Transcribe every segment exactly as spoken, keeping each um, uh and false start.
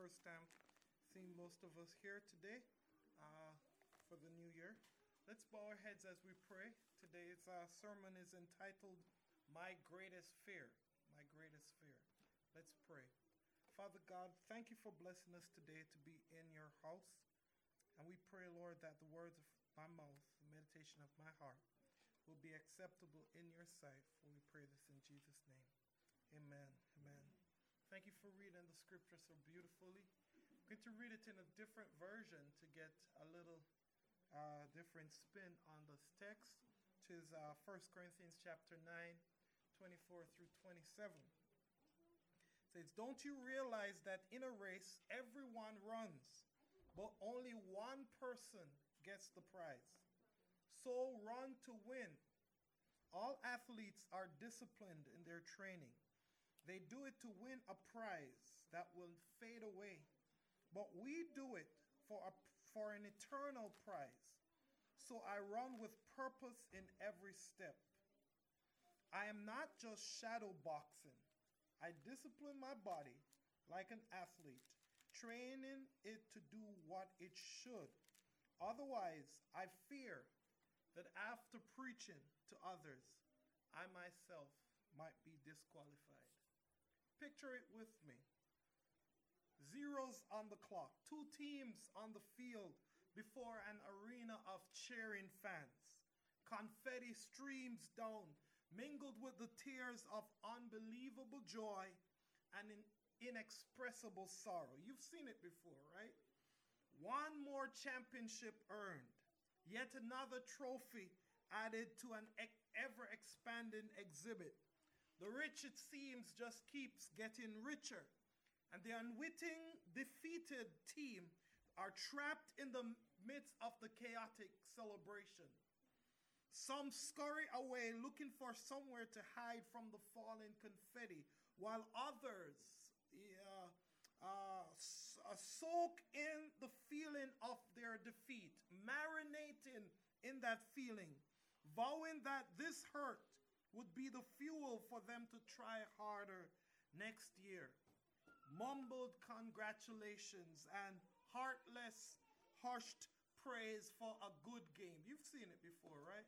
first time seeing most of us here today uh, for the new year. Let's bow our heads as we pray. Today's uh, sermon is entitled, My Greatest Fear. My Greatest Fear. Let's pray. Father God, thank you for blessing us today to be in your house. And we pray, Lord, that the words of my mouth, the meditation of my heart, will be acceptable in your sight. For we pray this in Jesus' name. Amen. Amen. Thank you for reading the scripture so beautifully. I'm going to read it in a different version to get a little uh, different spin on this text, which is uh, First Corinthians chapter nine, twenty-four through twenty-seven. It says, don't you realize that in a race everyone runs, but only one person gets the prize? So run to win. All athletes are disciplined in their training. They do it to win a prize that will fade away. But we do it for, a, for an eternal prize. So I run with purpose in every step. I am not just shadow boxing. I discipline my body like an athlete, training it to do what it should. Otherwise, I fear that after preaching to others, I myself might be disqualified. Picture it with me. Zeros on the clock, two teams on the field before an arena of cheering fans. Confetti streams down, mingled with the tears of unbelievable joy and in inexpressible sorrow. You've seen it before, right? One more championship earned, yet another trophy added to an ever-expanding exhibit. The rich, it seems, just keeps getting richer, and the unwitting, defeated team are trapped in the midst of the chaotic celebration. Some scurry away looking for somewhere to hide from the falling confetti, while others uh, uh, uh, soak in the feeling of their defeat, marinating in that feeling, vowing that this hurt would be the fuel for them to try harder next year. Mumbled congratulations and heartless, hushed praise for a good game. You've seen it before, right?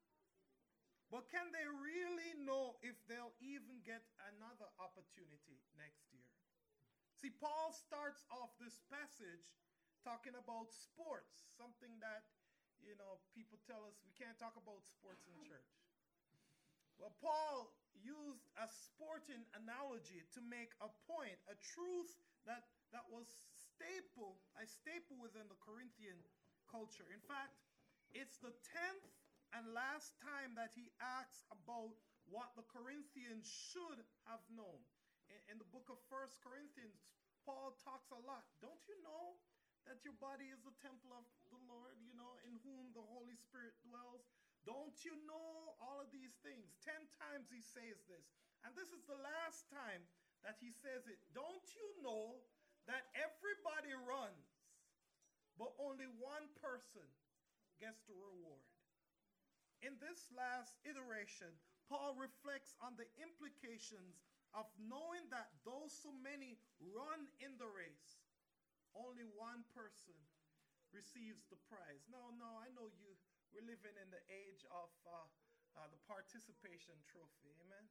But can they really know if they'll even get another opportunity next year? See, Paul starts off this passage talking about sports, something that, you know, people tell us we can't talk about sports in church. Well, Paul used a sporting analogy to make a point, a truth that, that was staple, a staple within the Corinthian culture. In fact, it's the tenth and last time that he asks about what the Corinthians should have known. In, in the book of First Corinthians, Paul talks a lot. Don't you know that your body is the temple of the Lord, you know, in whom the Holy Spirit dwells? Don't you know all of these things? Ten times he says this. And this is the last time that he says it. Don't you know that everybody runs, but only one person gets the reward? In this last iteration, Paul reflects on the implications of knowing that though so many run in the race, only one person receives the prize. No, no, I know you. We're living in the age of uh, uh, the participation trophy, amen?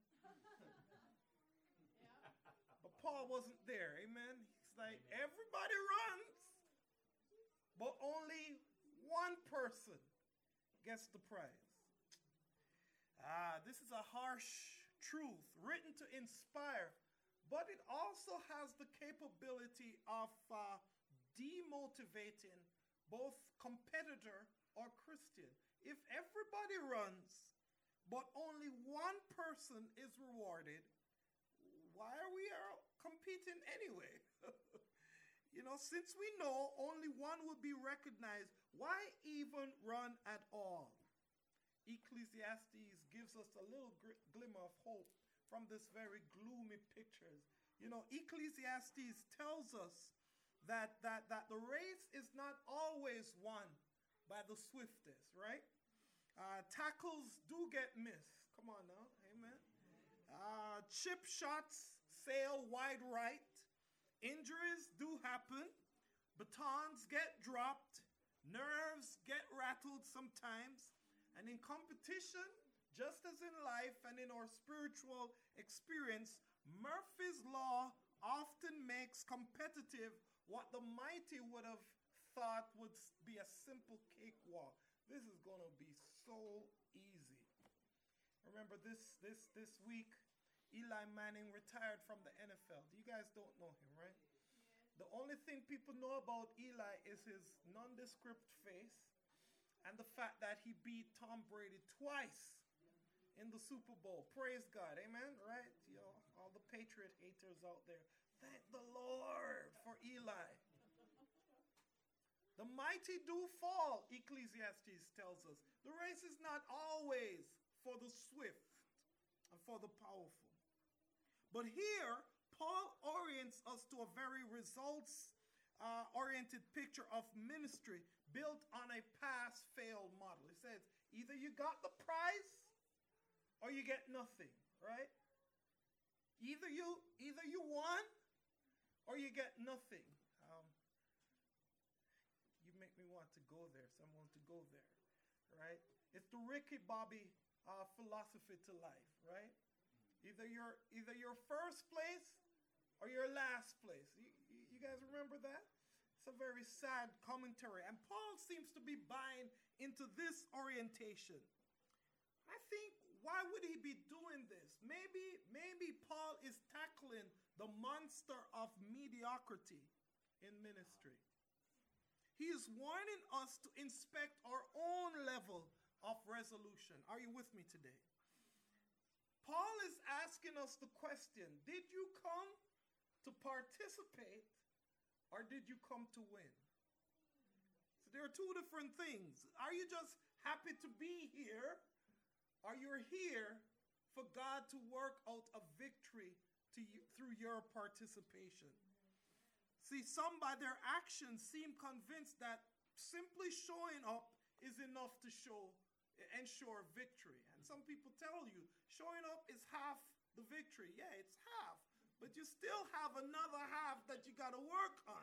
Yeah. But Paul wasn't there, amen? He's like, amen. Everybody runs, but only one person gets the prize. Ah, this is a harsh truth written to inspire, but it also has the capability of uh, demotivating both competitor or Christian. If everybody runs, but only one person is rewarded, why are we uh, competing anyway? You know, since we know only one will be recognized, why even run at all? Ecclesiastes gives us a little gr- glimmer of hope from this very gloomy pictures. You know, Ecclesiastes tells us that, that, that the race is not always won by the swiftest, right? Uh, tackles do get missed. Come on now, amen. Uh, chip shots sail wide right, Injuries do happen. Batons get dropped. Nerves get rattled sometimes. And in competition, just as in life and in our spiritual experience, Murphy's Law often makes competitive what the mighty would have thought would be a simple cakewalk. This is going to be so easy. Remember this this this week, Eli Manning retired from the N F L. You guys don't know him, right? The only thing people know about Eli is his nondescript face and the fact that he beat Tom Brady twice in the Super Bowl. Praise God, amen, right? You know, all the Patriot haters out there, thank the Lord for Eli. The mighty do fall, Ecclesiastes tells us. The race is not always for the swift and for the powerful. But here, Paul orients us to a very results-oriented uh, picture of ministry built on a pass-fail model. It says, either you got the prize or you get nothing, right? Either you, either you won or you get nothing. Um, you make me want to go there, so I want to go there, right? It's the Ricky Bobby uh, philosophy to life, right? Either you're either you're first place or your last place. You, you, you guys remember that? It's a very sad commentary. And Paul seems to be buying into this orientation. I think, why would he be doing this? Maybe, maybe Paul is tackling the monster of mediocrity in ministry. He is warning us to inspect our own level of resolution. Are you with me today? Paul is asking us the question, did you come to participate or did you come to win? So there are two different things. Are you just happy to be here, or you're here for God to work out a victory to you, through your participation? See, some by their actions seem convinced that simply showing up is enough to show ensure victory. And some people tell you showing up is half the victory. Yeah, it's half, but you still have another half that you got to work on.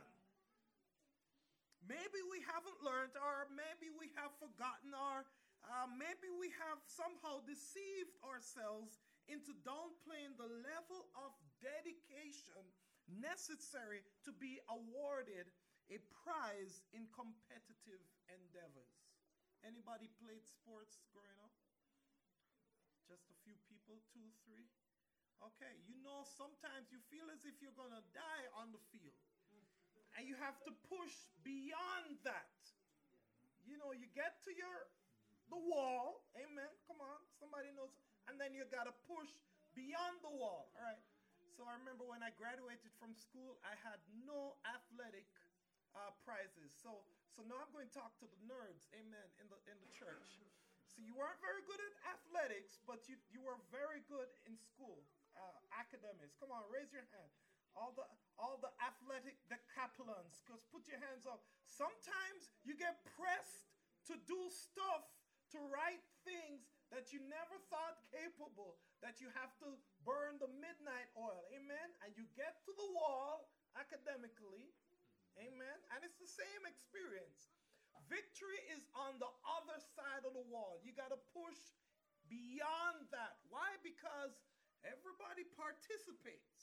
Maybe we haven't learned, or maybe we have forgotten, or uh, maybe we have somehow deceived ourselves into downplaying the level of dedication necessary to be awarded a prize in competitive endeavors. Anybody played sports growing up? Just a few people, two, three? Okay, you know sometimes you feel as if you're going to die on the field. And you have to push beyond that. You know, you get to your the wall. Amen. Come on. Somebody knows. And then you got to push beyond the wall. All right. So I remember when I graduated from school, I had no athletic uh, prizes. So so now I'm going to talk to the nerds, amen, in the in the church. So you weren't very good at athletics, but you, you were very good in school, uh, academics. Come on, raise your hand. All the all the athletic decathlons, because put your hands up. Sometimes you get pressed to do stuff, to write things that you never thought capable, that you have to burn the midnight oil, amen? And you get to the wall academically, amen? And it's the same experience. Victory is on the other side of the wall. You got to push beyond that. Why? Because everybody participates,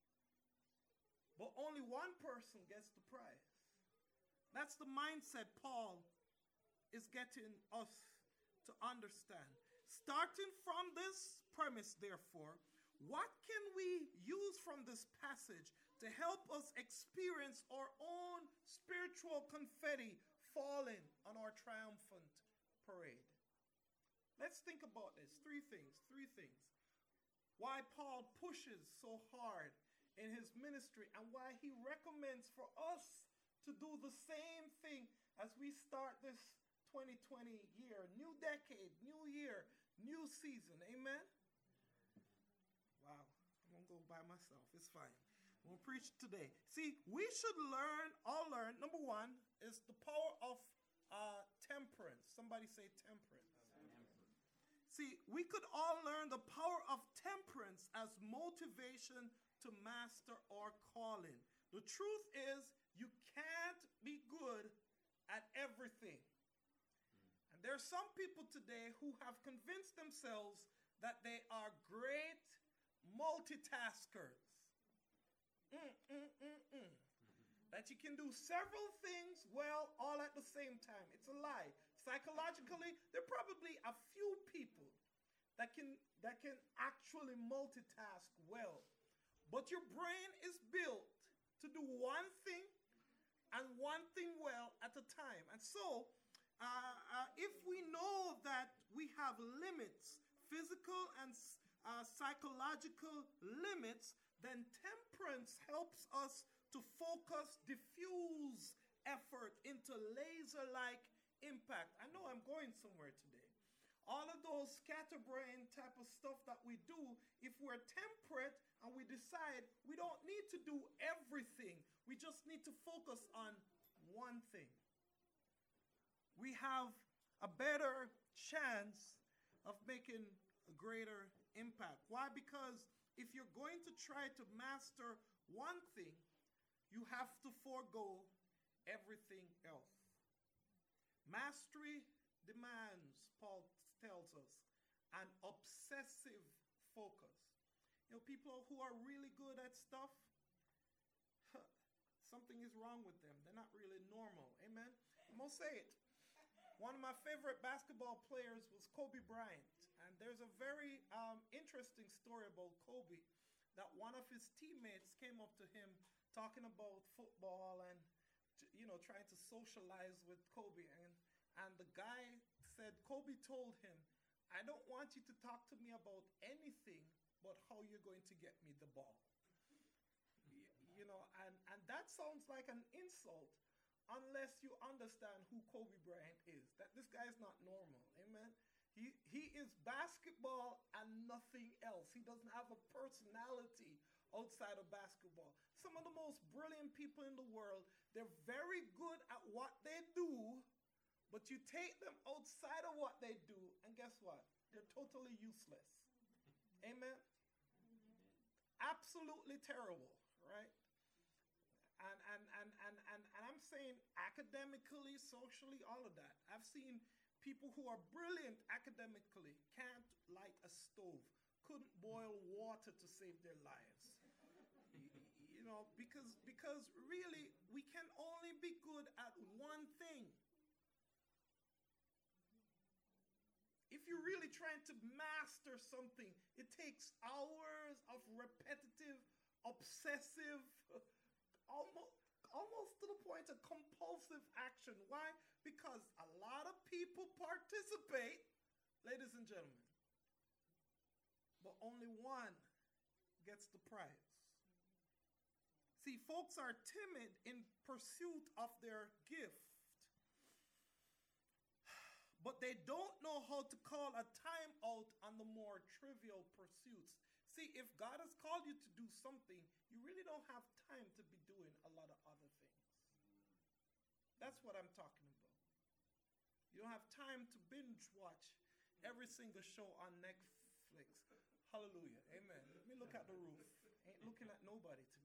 but only one person gets the prize. That's the mindset Paul is getting us to understand. Starting from this premise, therefore, what can we use from this passage to help us experience our own spiritual confetti falling on our triumphant parade? Let's think about this. Three things. Three things. Why Paul pushes so hard in his ministry and why he recommends for us to do the same thing as we start this twenty twenty year. New decade, new year, new season. Amen? Wow. I'm going to go by myself. It's fine. I'm going to preach today. See, we should learn, all learn, number one, is the power of uh, temperance. Somebody say temperance. Temperance. See, we could all learn the power of temperance as motivation to master our calling. The truth is, you can't be good at everything. And there are some people today who have convinced themselves that they are great multitaskers. Mm, mm, mm, mm. That you can do several things well all at the same time. It's a lie. Psychologically, there are probably a few people that can that can actually multitask well. But your brain is built to do one thing and one thing well at a time. And so, uh, uh, if we know that we have limits, physical and uh, psychological limits, then temperance helps us to focus, diffuse effort into laser-like impact. I know I'm going somewhere today. All of those scatterbrain type of stuff that we do, if we're temperate and we decide we don't need to do everything, we just need to focus on one thing, we have a better chance of making a greater impact. Why? Because if you're going to try to master one thing, you have to forego everything else. Mastery demands, Paul tells us, an obsessive focus. You know, people who are really good at stuff, something is wrong with them. They're not really normal. Amen? I'm going to say it. One of my favorite basketball players was Kobe Bryant. And there's a very um, interesting story about Kobe, that one of his teammates came up to him talking about football and, you know, trying to socialize with Kobe. And, and the guy said, Kobe told him, I don't want you to talk to me about anything but how you're going to get me the ball. You know, and, and that sounds like an insult unless you understand who Kobe Bryant is. That this guy is not normal. Amen. He, he is basketball and nothing else. He doesn't have a personality outside of basketball. Some of the most brilliant people in the world, they're very good at what they do, but you take them outside of what they do, and guess what? They're totally useless. Amen? Absolutely terrible, right? And, and, and, and, and, and I'm saying academically, socially, all of that. I've seen people who are brilliant academically, can't light a stove, couldn't boil water to save their lives. You know, because, because really, we can only be good at one thing. If you're really trying to master something, it takes hours of repetitive, obsessive, almost, almost to the point of compulsive action. Why? Because a lot of people participate, ladies and gentlemen, but only one gets the prize. See, folks are timid in pursuit of their gift, but they don't know how to call a time out on the more trivial pursuits. See, if God has called you to do something, you really don't have time to be doing a lot of other things. That's what I'm talking about. You don't have time to binge watch every single show on Netflix. Hallelujah. Amen. Let me look at the roof. Ain't looking at nobody today.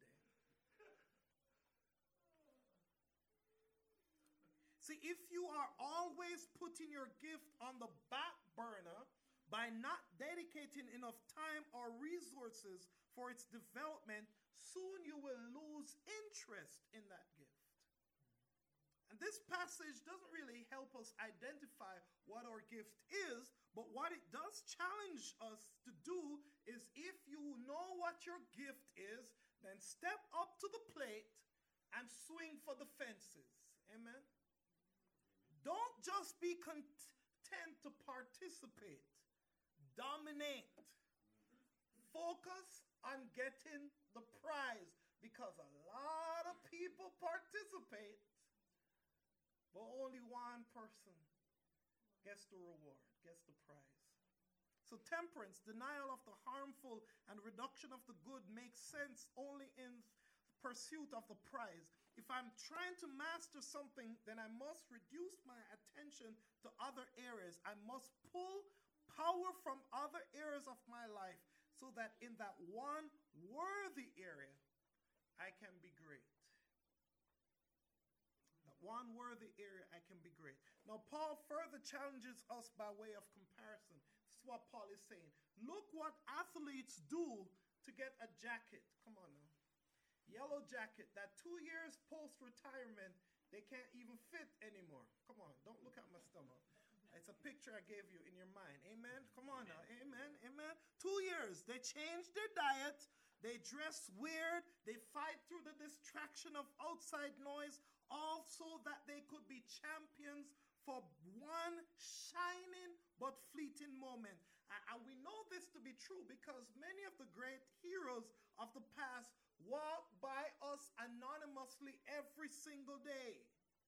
See, if you are always putting your gift on the back burner by not dedicating enough time or resources for its development, soon you will lose interest in that gift. And this passage doesn't really help us identify what our gift is, but what it does challenge us to do is, if you know what your gift is, then step up to the plate and swing for the fences. Amen? Don't just be content to participate. Dominate. Focus on getting the prize, because a lot of people participate, but only one person gets the reward, gets the prize. So temperance, denial of the harmful and reduction of the good, makes sense only in pursuit of the prize. If I'm trying to master something, then I must reduce my attention to other areas. I must pull power from other areas of my life so that in that one worthy area, I can be great. one worthy area, I can be great. Now, Paul further challenges us by way of comparison. This is what Paul is saying. Look what athletes do to get a jacket. Come on now. Yellow jacket that two years post-retirement, they can't even fit anymore. Come on, don't look at my stomach. It's a picture I gave you in your mind. Amen? Come on now. Amen? Amen? Two years. They changed their diet. They dress weird. They fight through the distraction of outside noise, all so that they could be champions for one shining but fleeting moment. And we know this to be true because many of the great heroes of the past walk by us anonymously every single day.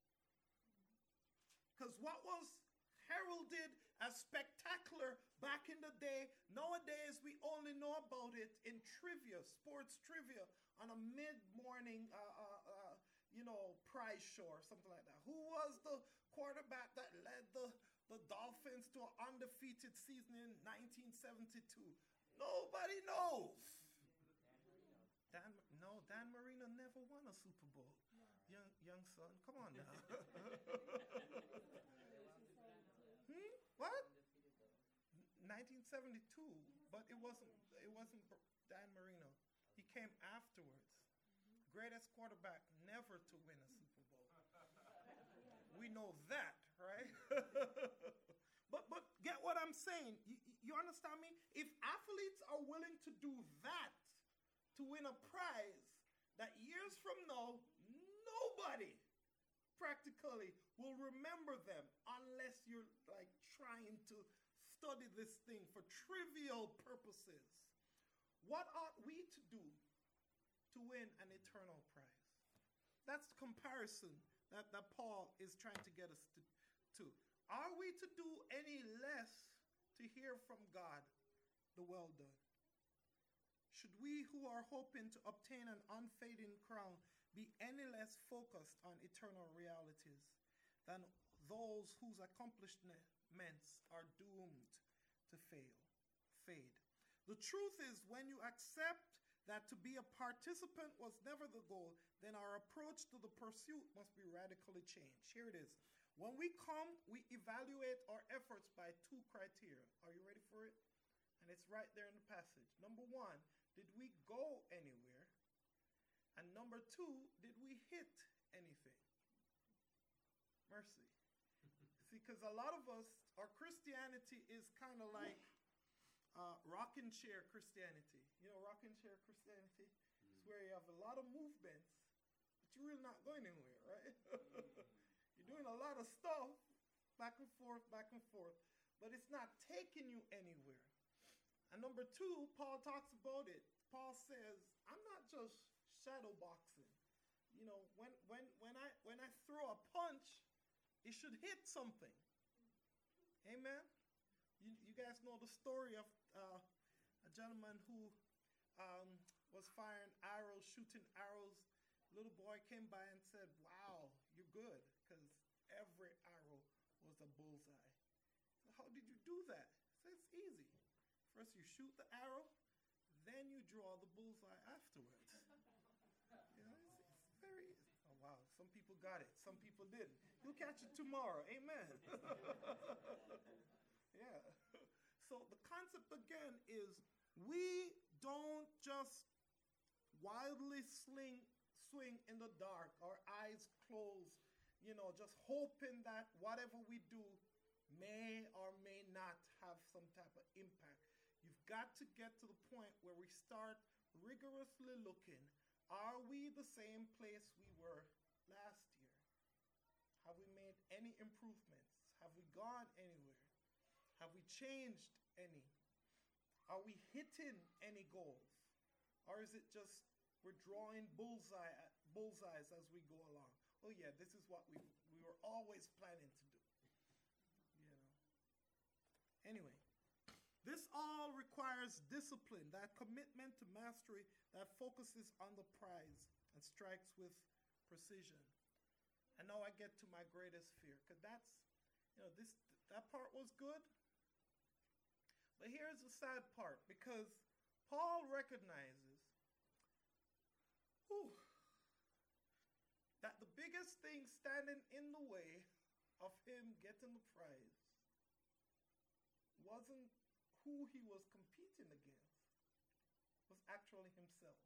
Because what was heralded as spectacular back in the day, nowadays we only know about it in trivia, sports trivia, on a mid-morning, uh, uh, uh, you know, prize show or something like that. Who was the quarterback that led the, the Dolphins to an undefeated season in nineteen seventy-two? Nobody knows. Dan, no, Dan Marino never won a Super Bowl. Young, young son, come on now. Hmm? What? nineteen seventy-two, but it wasn't. It wasn't Dan Marino. He came afterwards. Greatest quarterback never to win a Super Bowl. We know that, right? but but get what I'm saying. You, you understand me? If athletes are willing to do that to win a prize, that years from now, nobody practically will remember them unless you're like trying to study this thing for trivial purposes. What ought we to do to win an eternal prize? That's the comparison that, that Paul is trying to get us to, to. Are we to do any less to hear from God, the well done? Should we who are hoping to obtain an unfading crown be any less focused on eternal realities than those whose accomplishments are doomed to fail, fade? The truth is, when you accept that to be a participant was never the goal, then our approach to the pursuit must be radically changed. Here it is. When we come, we evaluate our efforts by two criteria. Are you ready for it? And it's right there in the passage. Number one, did we go anywhere? And number two, did we hit anything? Mercy. See, because a lot of us, our Christianity is kind of like uh, rocking chair Christianity. You know, rocking chair Christianity? Mm. It's where you have a lot of movements, but you're really not going anywhere, right? You're doing a lot of stuff, back and forth, back and forth, but it's not taking you anywhere. And number two, Paul talks about it. Paul says, I'm not just shadow boxing. You know, when when when I when I throw a punch, it should hit something. Amen. You you guys know the story of uh, a gentleman who um, was firing arrows, shooting arrows. Little boy came by and said, "Wow, you're good," because every arrow was a bullseye. So how did you do that? So it's easy. First you shoot the arrow, then you draw the bullseye afterwards. You know, it's, it's very easy. Oh, wow. Some people got it. Some people didn't. You'll catch it tomorrow. Amen. Yeah. So the concept again is we don't just wildly sling, swing in the dark, our eyes closed, you know, just hoping that whatever we do may or may not have some type of impact. You've got to get to the point where we start rigorously looking. Are we the same place we were last year? Have we made any improvements? Have we gone anywhere? Have we changed any? Are we hitting any goals? Or is it just we're drawing bullseye, bullseyes as we go along? Oh yeah, this is what we we were always planning to do. You know. Anyway. This all requires discipline, that commitment to mastery that focuses on the prize and strikes with precision. And now I get to my greatest fear, because that's, you know, this that part was good. But here's the sad part, because Paul recognizes whew, that the big biggest thing standing in the way of him getting the prize wasn't who he was competing against, was actually himself.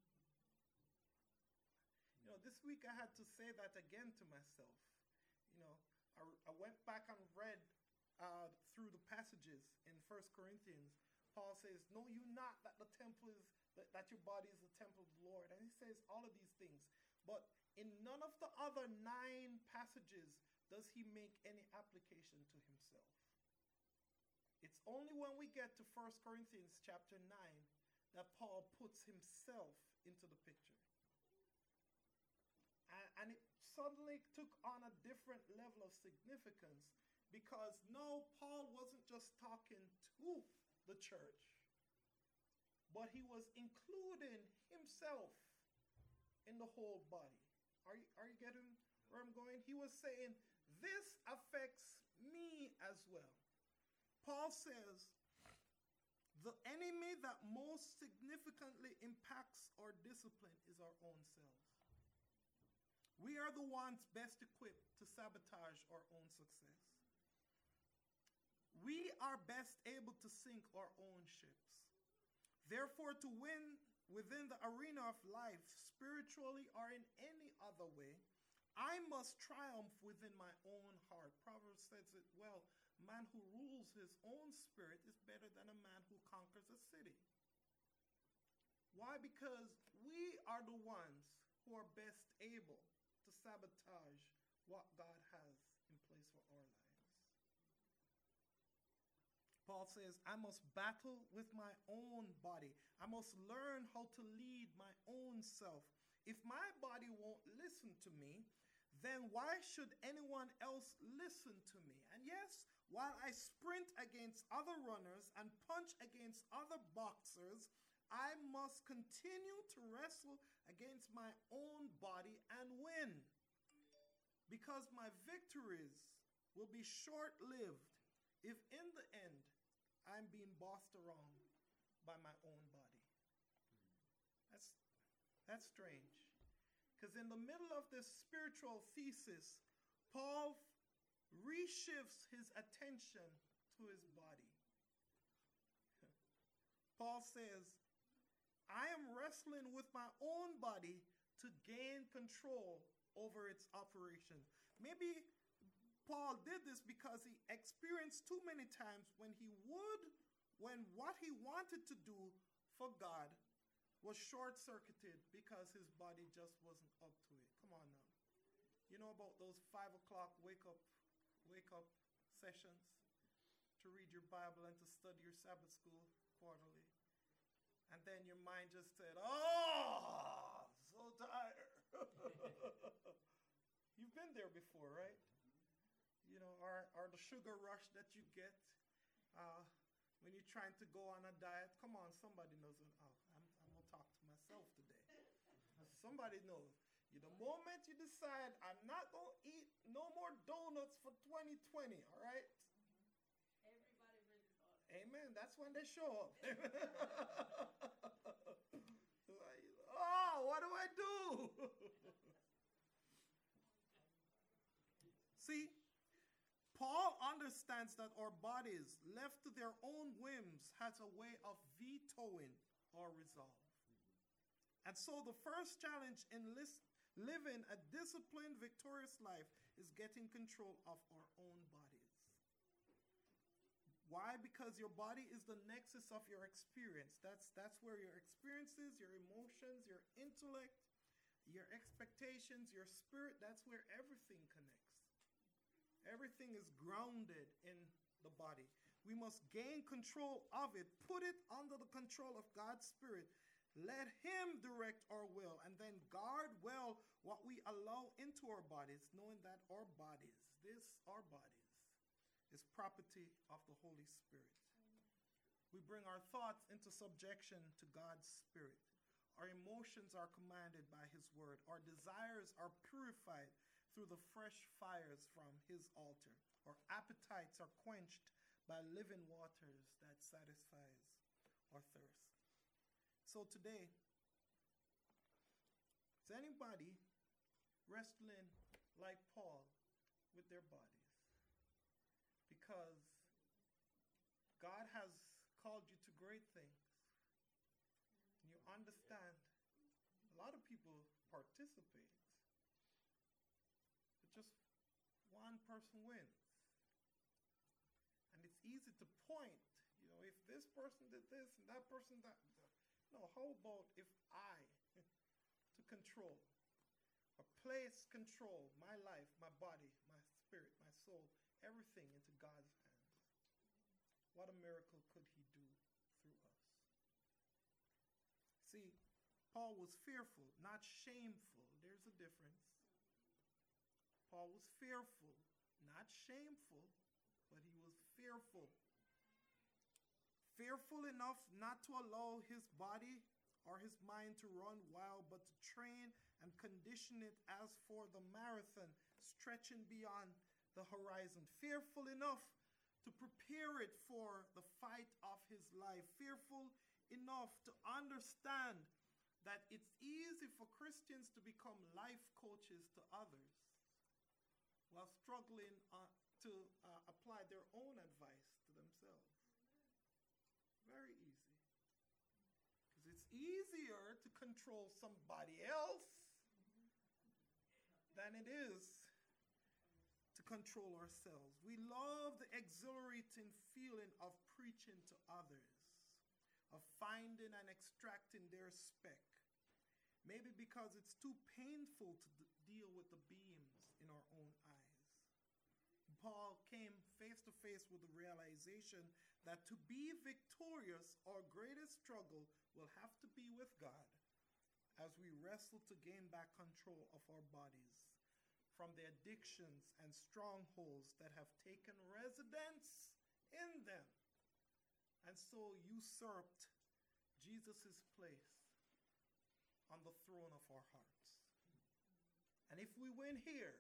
You know, this week I had to say that again to myself. You know, I, I went back and read uh, through the passages in First Corinthians. Paul says, know you not that the temple is, that, that your body is the temple of the Lord. And he says all of these things. But in none of the other nine passages does he make any application to himself. It's only when we get to First Corinthians chapter nine that Paul puts himself into the picture. And, and it suddenly took on a different level of significance, because now Paul wasn't just talking to the church, but he was including himself in the whole body. Are you, are you getting where I'm going? He was saying, this affects me as well. Paul says, the enemy that most significantly impacts our discipline is our own selves. We are the ones best equipped to sabotage our own success. We are best able to sink our own ships. Therefore, to win within the arena of life, spiritually or in any other way, I must triumph within my own heart. Proverbs says it well, a man who rules his own spirit is better than a man who conquers a city. Why? Because we are the ones who are best able to sabotage what God has in place for our lives. Paul says, I must battle with my own body. I must learn how to lead my own self. If my body won't listen to me, then why should anyone else listen to me? And yes, while I sprint against other runners and punch against other boxers, I must continue to wrestle against my own body and win. Because my victories will be short-lived if in the end I'm being bossed around by my own body. That's, that's strange. Because in the middle of this spiritual thesis, Paul reshifts his attention to his body. Paul says, I am wrestling with my own body to gain control over its operation. Maybe Paul did this because he experienced too many times when he would, when what he wanted to do for God was short-circuited because his body just wasn't up to it. Come on now. You know about those five o'clock wake up, wake up sessions to read your Bible and to study your Sabbath school quarterly. And then your mind just said, oh, so tired. You've been there before, right? You know, or, or the sugar rush that you get uh, when you're trying to go on a diet. Come on, somebody knows it. Oh, I'm, I'm going to talk to myself today. Somebody knows. You, the moment you decide, I'm not going to eat no more donuts for twenty twenty, all right? Everybody really thought it. Amen. That's when they show up. Oh, what do I do? See, Paul understands that our bodies, left to their own whims, has a way of vetoing our resolve. And so the first challenge in list, living a disciplined, victorious life is getting control of our own bodies. Why? Because your body is the nexus of your experience. That's, that's where your experiences, your emotions, your intellect, your expectations, your spirit, that's where everything connects. Everything is grounded in the body. We must gain control of it, put it under the control of God's Spirit. Let Him direct our will, and then guard well what we allow into our bodies, knowing that our bodies, this, our bodies, is property of the Holy Spirit. We bring our thoughts into subjection to God's Spirit. Our emotions are commanded by His word. Our desires are purified through the fresh fires from His altar. Our appetites are quenched by living waters that satisfies our thirst. So today, is anybody wrestling like Paul with their bodies. Because God has called you to great things. And you understand, a lot of people participate, but just one person wins. And it's easy to point, you know, if this person did this and that person that. No, how about if I, to control, or place control, my life, my body, my spirit, my soul, everything into God's hands? What a miracle could he do through us? See, Paul was fearful, not shameful. There's a difference. Paul was fearful, not shameful, but he was fearful. Fearful enough not to allow his body or his mind to run wild, but to train and condition it as for the marathon, stretching beyond the horizon. Fearful enough to prepare it for the fight of his life. Fearful enough to understand that it's easy for Christians to become life coaches to others while struggling uh, to uh, apply their own advice to themselves. Very easy. Because it's easier to control somebody else than it is to control ourselves. We love the exhilarating feeling of preaching to others, of finding and extracting their speck. Maybe because it's too painful to d- deal with the beams in our own eyes. Paul came face to face with the realization that to be victorious, our greatest struggle will have to be with God as we wrestle to gain back control of our bodies from the addictions and strongholds that have taken residence in them and so usurped Jesus' place on the throne of our hearts. And if we win here,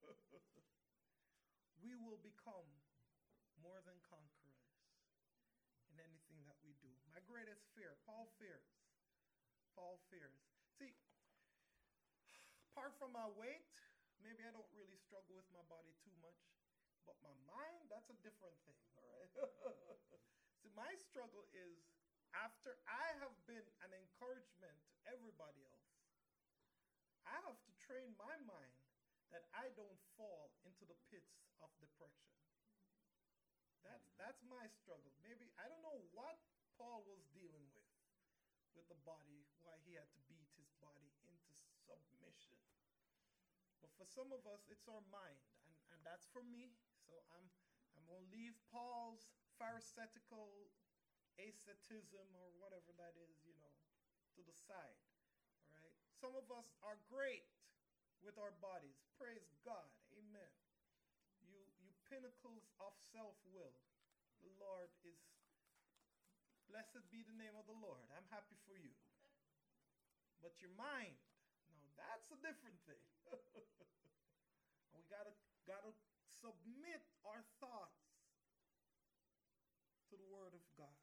we will become more than conquerors in anything that we do. My greatest fear, Paul fears. Paul fears. See, apart from my weight, maybe I don't really struggle with my body too much, but my mind, that's a different thing, all right? See, my struggle is after I have been an encouragement to everybody else, I have to train my mind that I don't fall into the pits of depression. That's, that's my struggle. Maybe, I don't know what Paul was dealing with, with the body, why he had to beat his body into submission. But for some of us, it's our mind, and, and that's for me. So I'm, I'm going to leave Paul's pharisaical asceticism or whatever that is, you know, to the side, all right? Some of us are great with our bodies. Praise God. Amen. You, you pinnacles of self-will. The Lord is, blessed be the name of the Lord. I'm happy for you. But your mind, no, that's a different thing. And we gotta, gotta submit our thoughts to the Word of God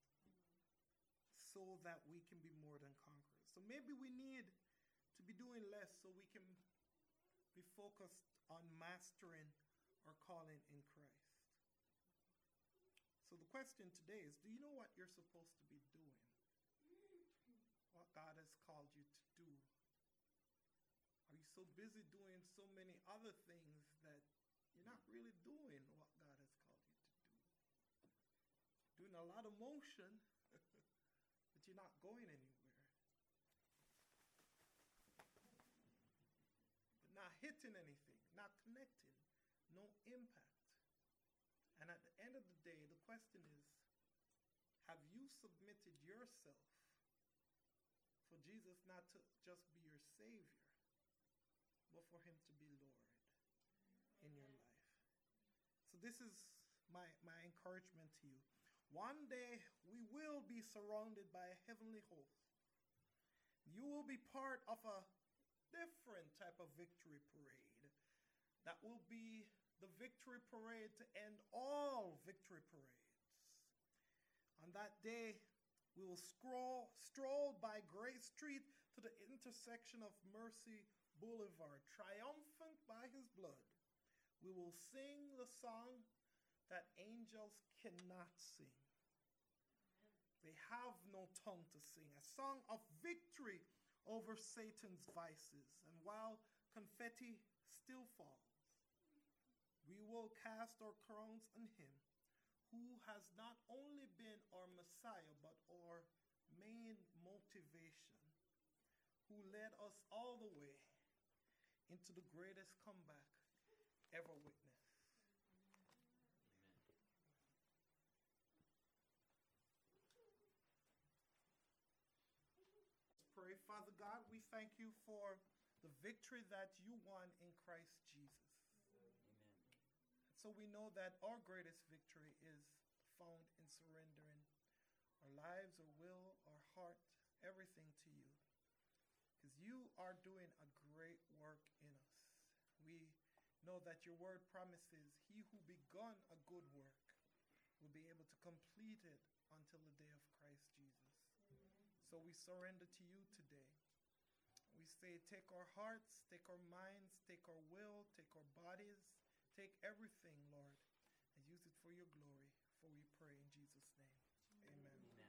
so that we can be more than conquerors. So maybe we need to be doing less so we can be focused on mastering our calling in Christ. So the question today is, do you know what you're supposed to be doing? What God has called you to do? Are you so busy doing so many other things that you're not really doing what God has called you to do? Doing a lot of motion, but you're not going anywhere. But not hitting anything, not connecting, no impact. And at the end of the day, the question is, have you submitted yourself for Jesus not to just be your Savior, but for him to be Lord in your life? So this is my, my encouragement to you. One day we will be surrounded by a heavenly host. You will be part of a different type of victory parade. That will be the victory parade to end all victory parades. On that day, we will scroll, stroll by Grace Street to the intersection of Mercy Boulevard, triumphant by his blood. We will sing the song that angels cannot sing. They have no tongue to sing, a song of victory over Satan's vices. And while confetti still falls, we will cast our crowns on him who has not only been our Messiah, but our main motivation, who led us all the way into the greatest comeback ever witnessed. Let's pray. Father God, we thank you for the victory that you won in Christ Jesus. So we know that our greatest victory is found in surrendering our lives, our will, our heart, everything to you. Because you are doing a great work in us. We know that your word promises he who begun a good work will be able to complete it until the day of Christ Jesus. Amen. So we surrender to you today. We say, take our hearts, take our minds, take our will, take our bodies, take everything, Lord, and use it for your glory. For we pray in Jesus' name. Amen. Amen.